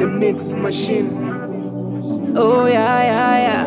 the mix machine. Oh yeah, yeah, yeah.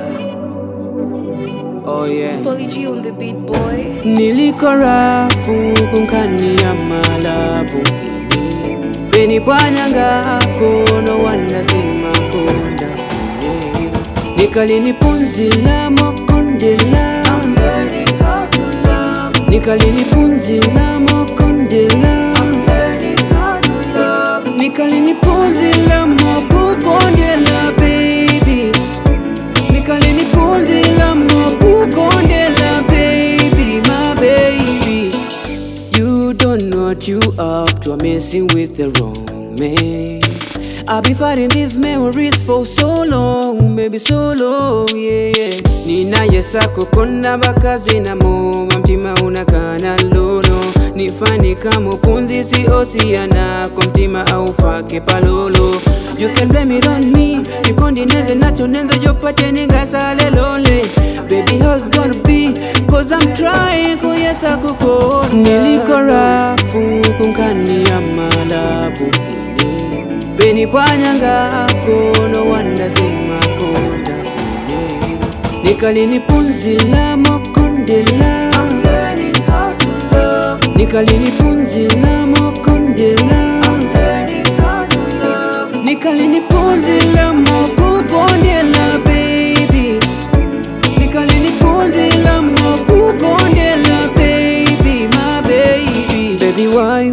Oh yeah. It's Polly G on the beat, boy. Nilikorafu kunkani ya malavu ini Beni panyanga ako no wanda zima konda ini Nikalini punzi la mokondela I'm learning how to love Nikalini punzi la mokondela I'm learning how to love Nikalini punzi la mokondela baby Nikalini punzi la mokondela baby, my baby. You don't know what you up to, I'm messing with the wrong man. I'll be fighting these memories for so long, baby, so long, yeah, yeah. Nina yesa kukona bakazi na moma mtima unakana lono Nifani kama punzi si osiana kwa mtima au fake palolo You can blame it on me, nikondi neze nacho nenza jopate ningasale lole Baby how's gonna be, cause I'm trying kuyesa kukona Nilikorafu kunkani ya malavu ini Beni panyanga ako no wanda zima konda ini Nikalini punzi la mokondela I'm learning how to love Nikalini punzi la mokondela I'm learning how to love Nikalini punzi la mokondela baby Nikalini punzi la mokondela baby, my baby Baby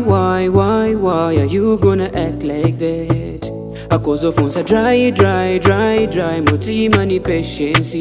why are you gonna act like that? Cause of once I dry Mutima ni patience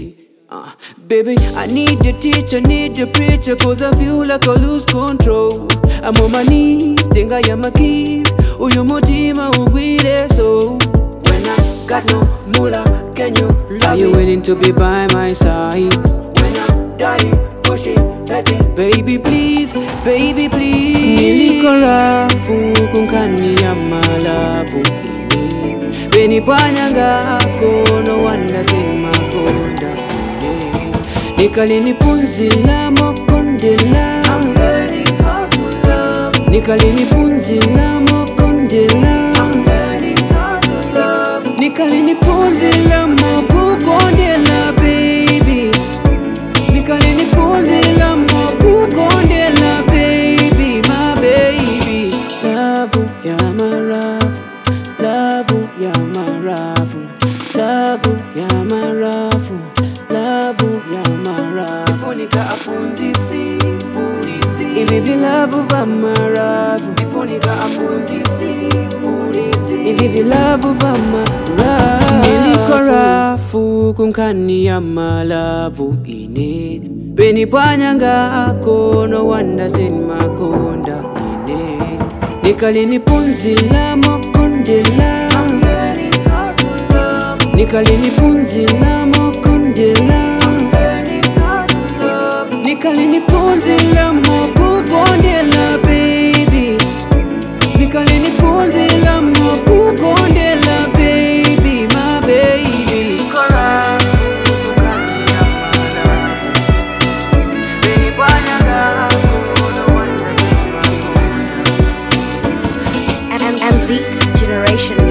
Baby, I need the teacher, need the preacher Cause I feel like I lose control I'm on my knees, tenga ya makis Uyu mutima ugwire so When I got no mula, can you love me? Are you willing to be by my side? When I'm dying, pushing, petting Baby please, baby please Nilikorafu kunkani ya malavu ini Beni panyanga ako no wanda zima konda ini Nikalini punzi la mokondela I'm learning how to love Nikalini punzi la mokondela I'm learning how to love Nikalini punzi la mokondela baby Nikalini punzi la mokondela baby, my baby Love ya marafu Love ya marafu Love ya marafu Love ya marafu Ifunika apunzi si pulisi Ivi vilavu va marafu Ifunika apunzi si pulisi Ivi vilavu va marafu Nilikorafu kunkani ya malavu ine Beni panyanga ako no wanda zima konda ine Nikalini punzi la mokondela I'm learning how to love Nikalini punzi la mokondela I'm learning how to love Nikalini punzi la mokondela baby Nikalini punzi la mokondela baby, my baby And Beats Generation